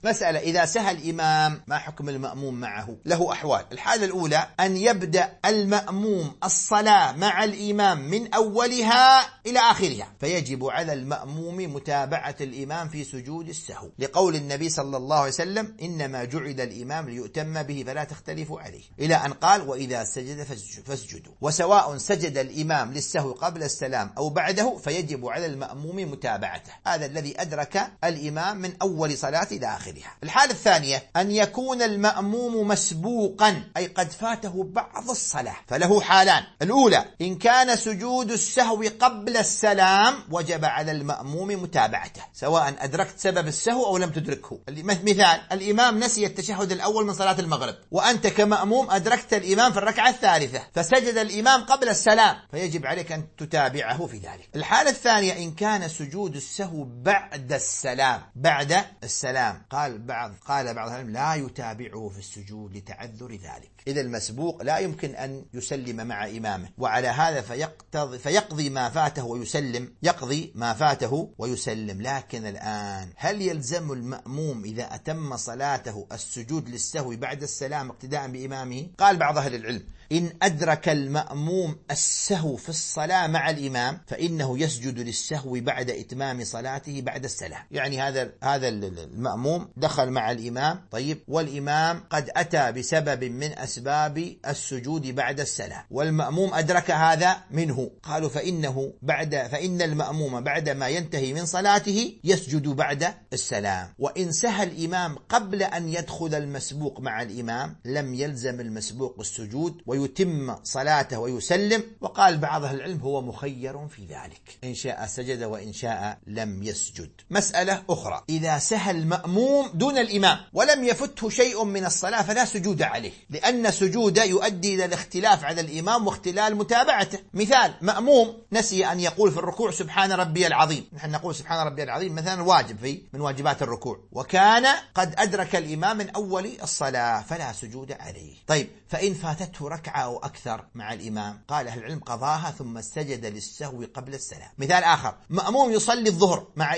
مسألة: إذا سهى الإمام ما حكم المأموم معه؟ له أحوال. الحالة الأولى أن يبدأ المأموم الصلاة مع الإمام من أولها إلى آخرها، فيجب على المأموم متابعة الإمام في سجود السهو، لقول النبي صلى الله عليه وسلم: إنما جعل الإمام ليؤتم به فلا تختلفوا عليه، إلى أن قال: وإذا سجد فاسجدوا. وسواء سجد الإمام للسهو قبل السلام أو بعده فيجب على المأموم متابعته، هذا الذي أدرك الإمام من أول صلاة إلى آخرها. الحالة الثانية أن يكون المأموم مسبوقا، أي قد فاته بعض الصلاة، فله حالان: الأولى إن كان سجود السهو قبل السلام وجب على المأموم متابعته سواء أدركت سبب السهو أو لم تدركه. مثال: الإمام نسي التشهد الأول من صلاة المغرب، وأنت كمأموم أدركت الإمام في الركعة الثالثة فسجد الإمام قبل السلام، فيجب عليك أن تتابعه في ذلك. الحالة الثانية إن كان سجود السهو بعد السلام، بعد السلام، قال بعض العلماء لا يتابعه في السجود لتعذر ذلك. إذا المسبوق لا يمكن أن يسلم مع إمامه، وعلى هذا فيقضي ما فاته ويسلم، يقضي ما فاته ويسلم. لكن الآن هل يلزم المأموم إذا أتم صلاته السجود للسهو بعد السلام اقتداء بإمامه؟ قال بعض أهل العلم: إن أدرك المأموم السهو في الصلاة مع الإمام فإنه يسجد للسهو بعد إتمام صلاته بعد السلام. يعني هذا المأموم دخل مع الإمام، طيب، والإمام قد أتى بسبب من أسباب السجود بعد السلام، والمأموم أدرك هذا منه، قالوا فإن المأموم بعد ما ينتهي من صلاته يسجد بعد السلام. وإن سهى الإمام قبل أن يدخل المسبوق مع الإمام لم يلزم المسبوق السجود ويتم صلاته ويسلم. وقال بعض أهل العلم هو مخير في ذلك، إن شاء سجد وإن شاء لم يسجد. مسألة أخرى: إذا سهى المأموم دون الإمام ولم يفته شيء من الصلاة فلا سجود عليه، لأن السجود يؤدي إلى الاختلاف على الإمام واختلال متابعته. مثال: مأموم نسي أن يقول في الركوع سبحان ربي العظيم، نحن نقول سبحان ربي العظيم مثلا واجب من واجبات الركوع، وكان قد أدرك الإمام من أول الصلاة فلا سجود عليه. طيب، فإن فاتته ركعة أو أكثر مع الإمام، قال أهل العلم قضاها ثم سجد للسهو قبل السلام. مثال آخر: مأموم يصلي الظهر مع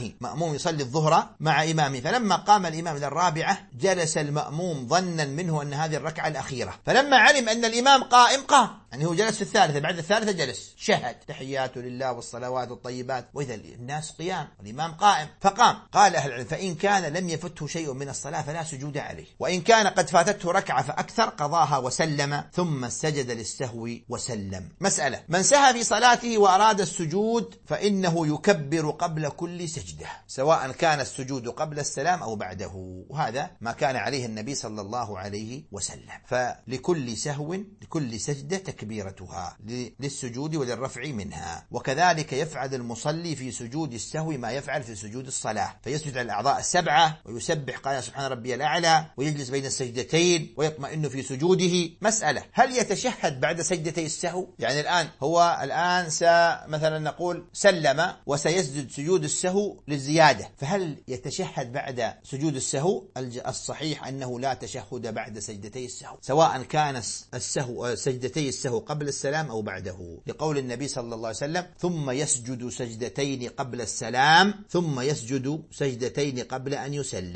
إمامه، فلما قام الإمام إلى الرابعة جلس المأموم ظنا منه أن هذه الركعة الأخيرة، فلما علم أن الإمام قام، يعني هو جلس في الثالثة، بعد الثالثة جلس، شهد تحيات لله والصلوات الطيبات، وإذا الناس قيام والإمام قائم فقام. قال أهل العلم فإن كان لم يفته شيء من الصلاة فلا سجود عليه، وإن كان قد فاتته ركعة فأكثر قضاها وسلم ثم سجد للسهو وسلم. مسألة: من سهى في صلاته وأراد السجود فإنه يكبر قبل كل سجدة، سواء كان السجود قبل السلام أو بعده، وهذا ما كان عليه النبي صلى الله عليه وسلم. فلكل سهو لكل سجدة تكبيرتها للسجود وللرفع منها. وكذلك يفعل المصلي في سجود السهو ما يفعل في سجود الصلاة، فيسجد على الأعضاء السبعة ويسبح قال سبحان ربي الأعلى ويجلس بين السجدتين ويطمئن في سجوده. مسألة: هل يتشهد بعد سجدتي السهو؟ يعني الآن مثلا نقول سلم وسيسجد سجود السهو للزيادة، فهل يتشهد بعد سجود السهو؟ الصحيح أنه لا تشهد بعد سجدتي السهو، سواء كان سجدتي السهو قبل السلام أو بعده، لقول النبي صلى الله عليه وسلم: ثم يسجد سجدتين قبل السلام ثم يسجد سجدتين قبل أن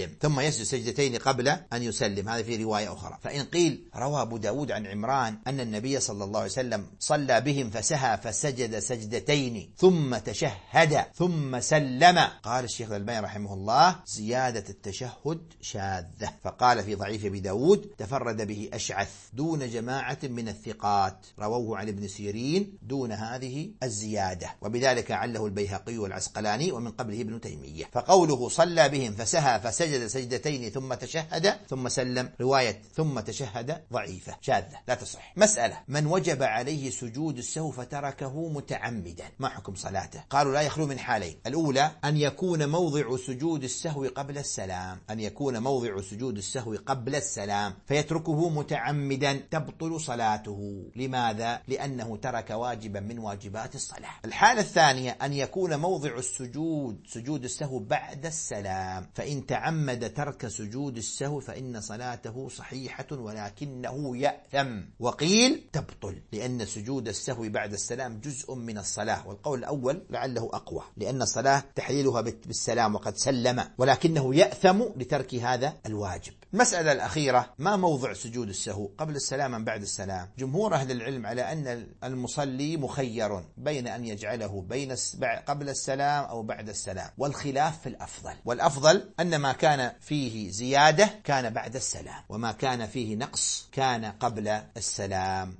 يسلم. هذا في رواية أخرى. فإن قيل روى أبو داود عن عمران أن النبي صلى الله عليه وسلم صلى بهم فسهى فسجد سجدتين ثم تشهد ثم سلم، قال الشيخ الألباني رحمه الله: زيادة التشهد شاذة. فقال في ضعيف أبي داود: تفرد به أشعث دون جماعة من الثقات، رووه عن ابن سيرين دون هذه الزيادة، وبذلك عله البيهقي والعسقلاني ومن قبله ابن تيمية. فقوله صلى بهم فسهى فسجد سجدتين ثم تشهد ثم سلم، رواية ثم تشهد ضعيفة شاذة لا تصح. مسألة: من وجب عليه سجود السهو فتركه متعمدا ما حكم صلاته؟ قالوا لا يخلو من حالين: الأولى أن يكون موضع سجود السهو قبل السلام، فيتركه متعمدا تبطل صلاته، لماذا؟ لأنه ترك واجبا من واجبات الصلاة. الحالة الثانية أن يكون موضع السجود سجود السهو بعد السلام، فإن تعمد ترك سجود السهو فإن صلاته صحيحة ولكنه يأثم. وقيل تبطل، لأن سجود السهو بعد السلام جزء من الصلاة، والقول الأول لعله أقوى، لأن الصلاة تحليلها بالسلام وقد سلم، ولكنه يأثم لترك هذا الواجب. المسألة الأخيرة: ما موضع سجود السهو، قبل السلام أم بعد السلام؟ جمهور أهل العلم على أن المصلي مخير بين أن يجعله قبل السلام أو بعد السلام، والخلاف في الأفضل، والأفضل أن ما كان فيه زيادة كان بعد السلام، وما كان فيه نقص كان قبل السلام.